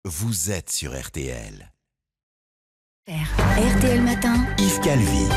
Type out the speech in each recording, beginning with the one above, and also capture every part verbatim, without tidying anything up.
vous êtes sur R T L. R T L Matin, Yves Calvi.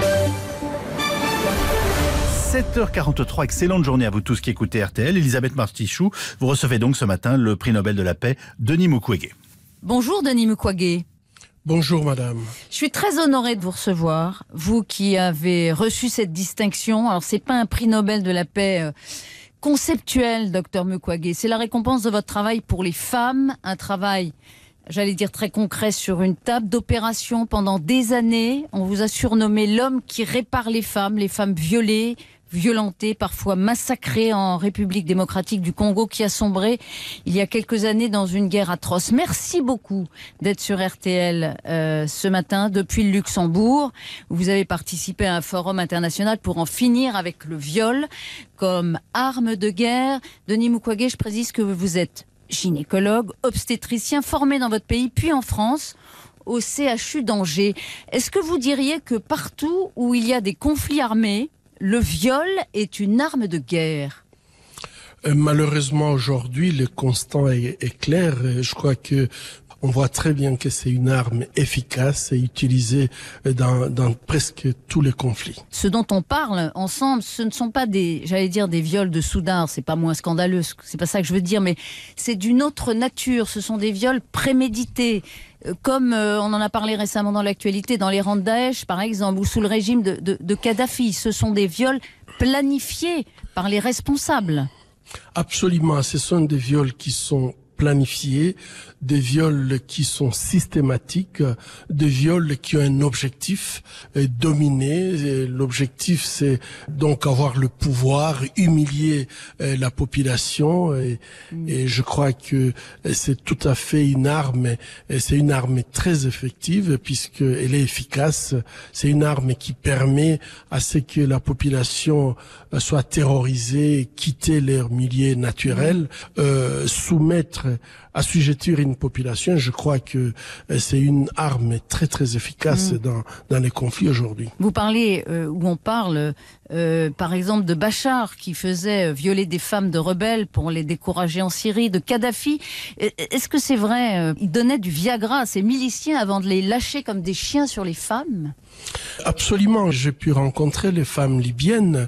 sept heures quarante-trois, excellente journée à vous tous qui écoutez R T L. Elisabeth Martichoux, vous recevez donc ce matin le prix Nobel de la paix, Denis Mukwege. Bonjour Denis Mukwege. Bonjour madame. Je suis très honorée de vous recevoir, vous qui avez reçu cette distinction. Alors c'est pas un prix Nobel de la paix euh, conceptuel, docteur Mukwege, c'est la récompense de votre travail pour les femmes, un travail, j'allais dire très concret, sur une table d'opération pendant des années. On vous a surnommé l'homme qui répare les femmes, les femmes violées, violentées, parfois massacrées en République démocratique du Congo, qui a sombré il y a quelques années dans une guerre atroce. Merci beaucoup d'être sur R T L euh, ce matin depuis le Luxembourg. Vous avez participé à un forum international pour en finir avec le viol comme arme de guerre. Denis Mukwege, je précise que vous êtes gynécologue, obstétricien, formé dans votre pays, puis en France, au C H U d'Angers. Est-ce que vous diriez que partout où il y a des conflits armés, le viol est une arme de guerre? Euh, malheureusement, aujourd'hui, le constat est, est clair. Je crois que on voit très bien que c'est une arme efficace et utilisée dans, dans presque tous les conflits. Ce dont on parle ensemble, ce ne sont pas des, j'allais dire, des viols de soudard, c'est pas moins scandaleux, c'est pas ça que je veux dire, mais c'est d'une autre nature. Ce sont des viols prémédités. Comme euh, on en a parlé récemment dans l'actualité, dans les rangs de Daesh, par exemple, ou sous le régime de, de, de Kadhafi. Ce sont des viols planifiés par les responsables. Absolument, ce sont des viols qui sont planifiés, des viols qui sont systématiques, des viols qui ont un objectif, euh, dominer. L'objectif, c'est donc avoir le pouvoir, humilier euh, la population. Et, mmh. et je crois que c'est tout à fait une arme. Et c'est une arme très effective puisque elle est efficace. C'est une arme qui permet à ce que la population soit terrorisée, quitter leur milieu naturel, mmh. euh, soumettre, assujettir une population. Je crois que c'est une arme très très efficace mmh. dans dans les conflits aujourd'hui. Vous parlez euh, ou on parle euh, par exemple de Bachar qui faisait violer des femmes de rebelles pour les décourager en Syrie, de Kadhafi. Est-ce que c'est vrai, euh, il donnait du Viagra à ses miliciens avant de les lâcher comme des chiens sur les femmes? Absolument, j'ai pu rencontrer les femmes libyennes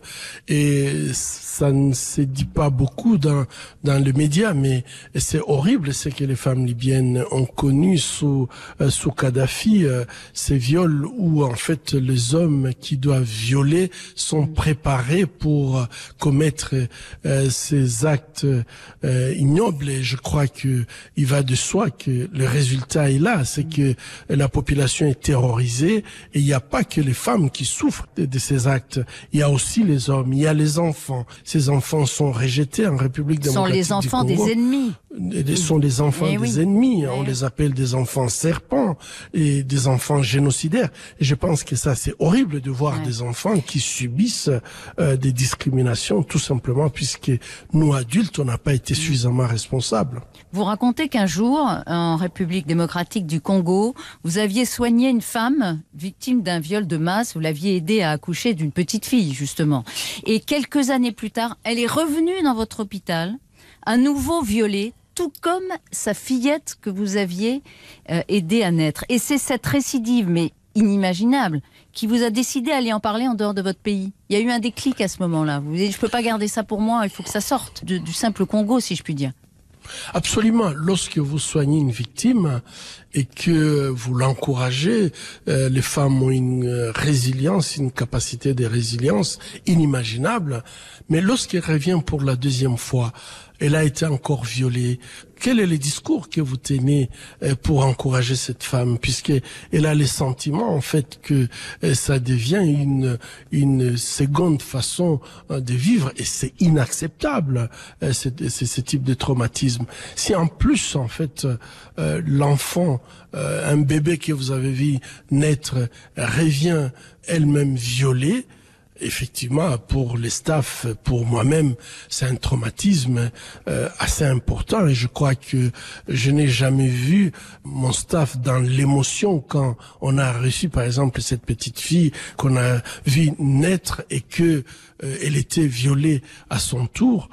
et ça ne se dit pas beaucoup dans dans les médias, mais c'est horrible ce que les femmes libyennes ont connu sous euh, sous Kadhafi, euh, ces viols où en fait les hommes qui doivent violer sont préparés pour euh, commettre euh, ces actes euh, ignobles. Et je crois que il va de soi que le résultat est là, c'est que la population est terrorisée et il n'y a pas que les femmes qui souffrent de, de ces actes, il y a aussi les hommes, il y a les enfants. Ces enfants sont rejetés en République démocratique du Congo. Ce sont les enfants des ennemis. Ce sont les enfants eh des oui. ennemis. Eh On oui. les appelle des enfants serpents et des enfants génocidaires. Et je pense que ça, c'est horrible de voir ouais. des enfants qui subissent euh, des discriminations tout simplement puisque nous, adultes, on n'a pas été suffisamment responsables. Vous racontez qu'un jour, en République démocratique du Congo, vous aviez soigné une femme victime d'un viol de masse. Vous l'aviez aidée à accoucher d'une petite fille, justement. Et quelques années plus tard, elle est revenue dans votre hôpital, à nouveau violée, tout comme sa fillette que vous aviez euh, aidée à naître. Et c'est cette récidive, mais inimaginable, qui vous a décidé d'aller en parler en dehors de votre pays. Il y a eu un déclic à ce moment-là. Vous vous dites, je ne peux pas garder ça pour moi, il faut que ça sorte de, du simple Congo, si je puis dire. Absolument. Lorsque vous soignez une victime et que vous l'encouragez, euh, les femmes ont une euh, résilience, une capacité de résilience inimaginable. Mais lorsqu'elle revient pour la deuxième fois, elle a été encore violée. Quel est le discours que vous tenez euh, pour encourager cette femme, puisque elle a le sentiment en fait que euh, ça devient une une seconde façon euh, de vivre et c'est inacceptable euh, c'est, c'est ce type de traumatisme. Si en plus en fait euh, l'enfant, euh, un bébé que vous avez vu naître revient elle-même violée, Effectivement, pour les staffs, pour moi-même, c'est un traumatisme euh, assez important et je crois que je n'ai jamais vu mon staff dans l'émotion quand on a reçu, par exemple, cette petite fille qu'on a vue naître et que euh, elle était violée à son tour.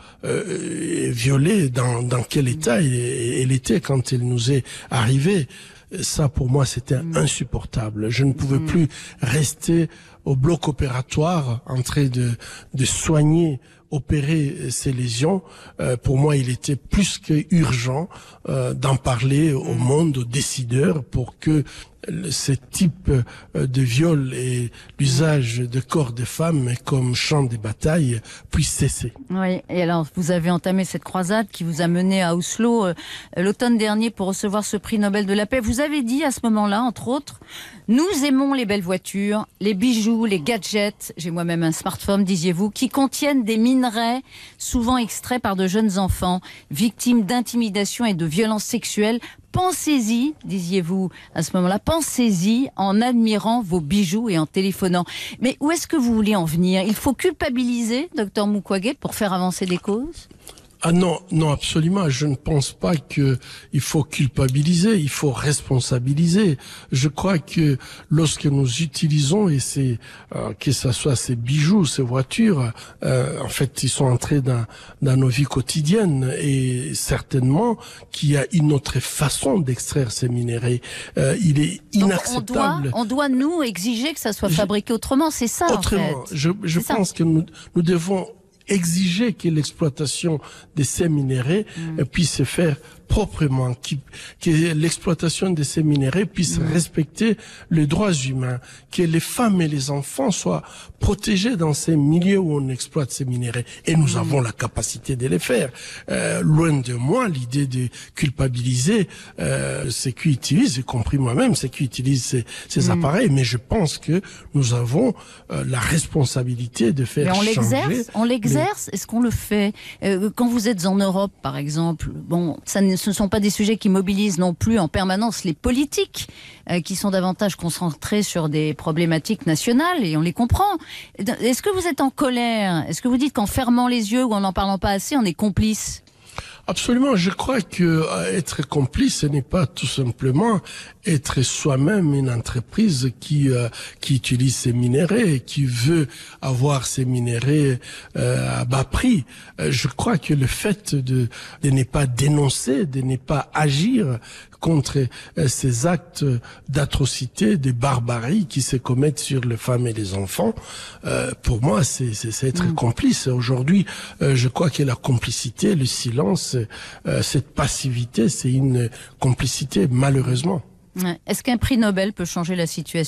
Euh, violée dans, dans quel état elle, elle était quand elle nous est arrivée. Ça, pour moi, c'était insupportable. Je ne pouvais plus rester au bloc opératoire en train de, de soigner, opérer ces lésions. Euh, pour moi, il était plus que urgent euh, d'en parler au monde, aux décideurs, pour que ce type de viol et l'usage de corps de femmes comme champ de bataille puisse cesser. Oui, et alors vous avez entamé cette croisade qui vous a mené à Oslo euh, l'automne dernier pour recevoir ce prix Nobel de la paix. Vous avez dit à ce moment-là, entre autres, nous aimons les belles voitures, les bijoux, les gadgets, j'ai moi-même un smartphone, disiez-vous, qui contiennent des minerais souvent extraits par de jeunes enfants, victimes d'intimidation et de violences sexuelles. Pensez-y, disiez-vous à ce moment-là, pensez-y en admirant vos bijoux et en téléphonant. Mais où est-ce que vous voulez en venir? Il faut culpabiliser, docteur Mukwege, pour faire avancer des causes? Ah non, non, absolument. Je ne pense pas que il faut culpabiliser, il faut responsabiliser. Je crois que lorsque nous utilisons, et c'est euh, que ce soit ces bijoux, ces voitures, euh, en fait, ils sont entrés dans, dans nos vies quotidiennes et certainement qu'il y a une autre façon d'extraire ces minéraux. Euh, il est inacceptable. Donc on doit, on doit nous exiger que ça soit fabriqué autrement, c'est ça Autrement, en fait. je, je pense ça. que nous, nous devons exiger que l'exploitation de ces minéraux mmh. puisse se faire proprement, que l'exploitation de ces minéraux puisse mmh. respecter les droits humains, que les femmes et les enfants soient protégés dans ces milieux où on exploite ces minéraux. Et nous mmh. avons la capacité de les faire. Euh, loin de moi l'idée de culpabiliser euh, ceux qui utilisent, y compris moi-même, ceux qui utilisent ces, ces mmh. appareils. Mais je pense que nous avons euh, la responsabilité de faire Mais on changer. L'exerce, on l'exerce. Est-ce qu'on le fait euh, quand vous êtes en Europe, par exemple? Bon, ça ne ce ne sont pas des sujets qui mobilisent non plus en permanence les politiques, euh, qui sont davantage concentrés sur des problématiques nationales, et on les comprend. Est-ce que vous êtes en colère? Est-ce que vous dites qu'en fermant les yeux ou en n'en parlant pas assez, on est complice? Absolument, je crois que être complice, ce n'est pas tout simplement être soi-même une entreprise qui euh, qui utilise ces minéraux et qui veut avoir ces minéraux euh, à bas prix. Euh, je crois que le fait de de ne pas dénoncer, de ne pas agir contre euh, ces actes d'atrocité, de barbarie qui se commettent sur les femmes et les enfants, euh, pour moi, c'est c'est être mmh. complice. Aujourd'hui, euh, je crois que la complicité, le silence, euh, cette passivité, c'est une complicité, malheureusement. Est-ce qu'un prix Nobel peut changer la situation ?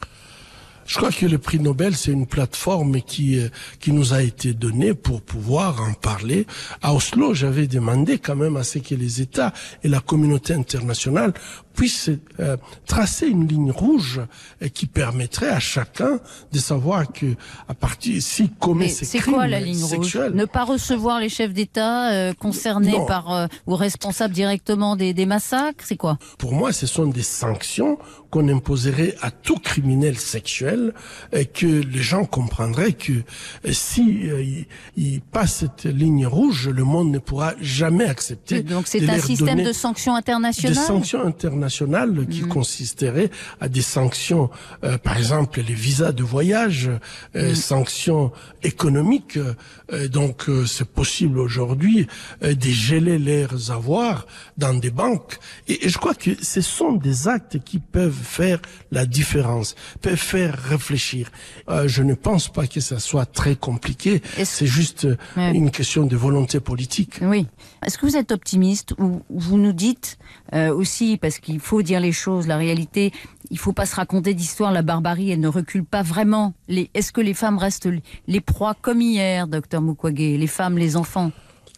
Je crois que le prix Nobel, c'est une plateforme qui euh, qui nous a été donnée pour pouvoir en parler. À Oslo, j'avais demandé quand même à ce que les États et la communauté internationale puissent euh, tracer une ligne rouge euh, qui permettrait à chacun de savoir que à partir s'il commet ces crimes sexuels. C'est quoi la ligne sexuels, rouge ? Ne pas recevoir les chefs d'État euh, concernés non. par euh, ou responsables directement des, des massacres, c'est quoi ? Pour moi, ce sont des sanctions qu'on imposerait à tout criminel sexuel, et que les gens comprendraient que si euh, il, il passe cette ligne rouge, le monde ne pourra jamais accepter. Donc c'est un système de sanctions internationales. Des sanctions internationales qui mmh. consisteraient à des sanctions, euh, par exemple les visas de voyage, euh, mmh. sanctions économiques. Euh, donc euh, c'est possible aujourd'hui euh, de geler leurs avoirs dans des banques. Et, et je crois que ce sont des actes qui peuvent faire la différence, peuvent faire réfléchir. Euh, je ne pense pas que ça soit très compliqué. C'est juste ouais. une question de volonté politique. Oui. Est-ce que vous êtes optimiste ou vous nous dites euh, aussi, parce qu'il faut dire les choses, la réalité, il ne faut pas se raconter d'histoire, la barbarie, elle ne recule pas vraiment. Les, est-ce que les femmes restent les proies comme hier, docteur Mukwege, les femmes, les enfants ?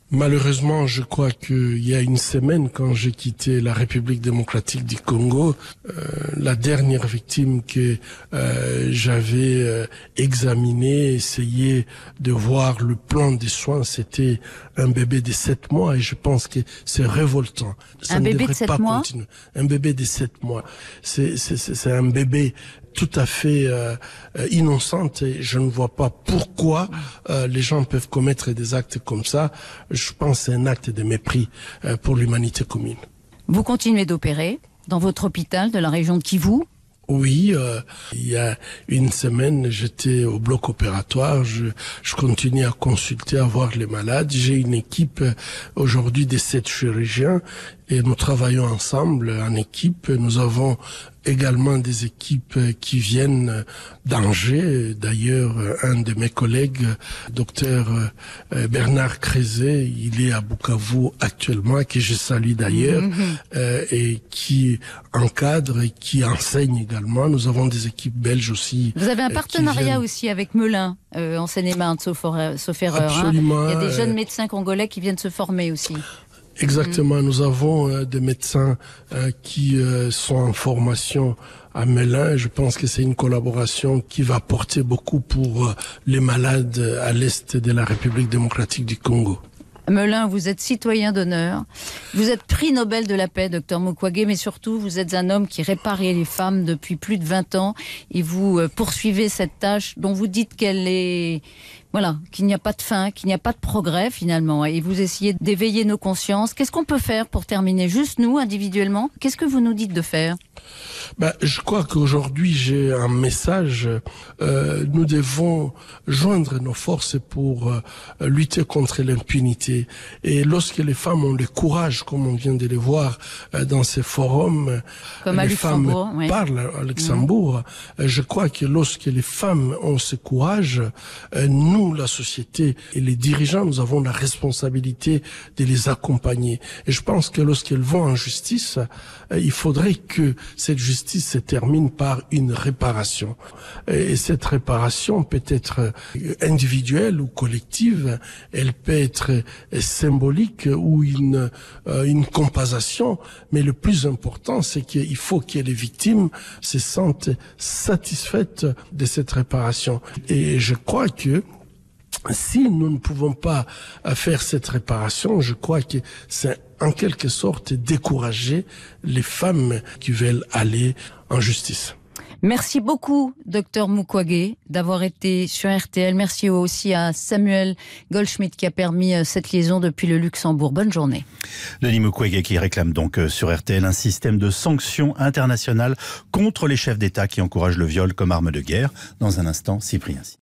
Malheureusement, je crois qu'il y a une semaine, quand j'ai quitté la République démocratique du Congo, euh, la dernière victime que euh, j'avais euh, examinée, essayé de voir le plan des soins, c'était un bébé de sept mois, et je pense que c'est révoltant. Ça un ne bébé de devrait sept pas mois continuer. Un bébé de sept mois. C'est, c'est, c'est un bébé tout à fait euh, innocente, et je ne vois pas pourquoi euh, les gens peuvent commettre des actes comme ça. Je pense que c'est un acte de mépris euh, pour l'humanité commune. Vous continuez d'opérer dans votre hôpital de la région de Kivu? Oui, euh, il y a une semaine, j'étais au bloc opératoire, je, je continue à consulter, à voir les malades. J'ai une équipe euh, aujourd'hui de sept chirurgiens et nous travaillons ensemble en équipe. Nous avons également des équipes qui viennent d'Angers. D'ailleurs, un de mes collègues, docteur Bernard Crézet, il est à Bukavu actuellement, que je salue d'ailleurs, mmh. euh, et qui encadre et qui enseigne également. Nous avons des équipes belges aussi. Vous avez un partenariat viennent... aussi avec Melun, euh, en Seine-et-Marne, sauf, sauf erreur. Absolument. Hein. Il y a des jeunes médecins congolais qui viennent se former aussi. Exactement, mmh. nous avons euh, des médecins euh, qui euh, sont en formation à Melun. Je pense que c'est une collaboration qui va porter beaucoup pour euh, les malades à l'est de la République démocratique du Congo. Melun, vous êtes citoyen d'honneur, vous êtes prix Nobel de la paix, docteur Mukwege, mais surtout vous êtes un homme qui répare les femmes depuis plus de vingt ans et vous euh, poursuivez cette tâche dont vous dites qu'elle est... Voilà, qu'il n'y a pas de fin, qu'il n'y a pas de progrès finalement, et vous essayez d'éveiller nos consciences. Qu'est-ce qu'on peut faire pour terminer, juste nous, individuellement? Qu'est-ce que vous nous dites de faire? Ben, je crois qu'aujourd'hui j'ai un message. Euh, nous devons joindre nos forces pour euh, lutter contre l'impunité. Et lorsque les femmes ont le courage, comme on vient de les voir euh, dans ces forums, comme les femmes oui. parlent à Luxembourg. Mmh. Je crois que lorsque les femmes ont ce courage, euh, nous, la société et les dirigeants, nous avons la responsabilité de les accompagner. Et je pense que lorsqu'elles vont en justice, euh, il faudrait que cette justice se termine par une réparation. Et cette réparation peut être individuelle ou collective, elle peut être symbolique ou une, euh, une compensation, mais le plus important, c'est qu'il faut que les victimes se sentent satisfaites de cette réparation. Et je crois que si nous ne pouvons pas faire cette réparation, je crois que c'est en quelque sorte décourager les femmes qui veulent aller en justice. Merci beaucoup, docteur Mukwege, d'avoir été sur R T L. Merci aussi à Samuel Goldschmidt qui a permis cette liaison depuis le Luxembourg. Bonne journée. Denis Mukwege qui réclame donc sur R T L un système de sanctions internationales contre les chefs d'État qui encouragent le viol comme arme de guerre. Dans un instant, Cyprien.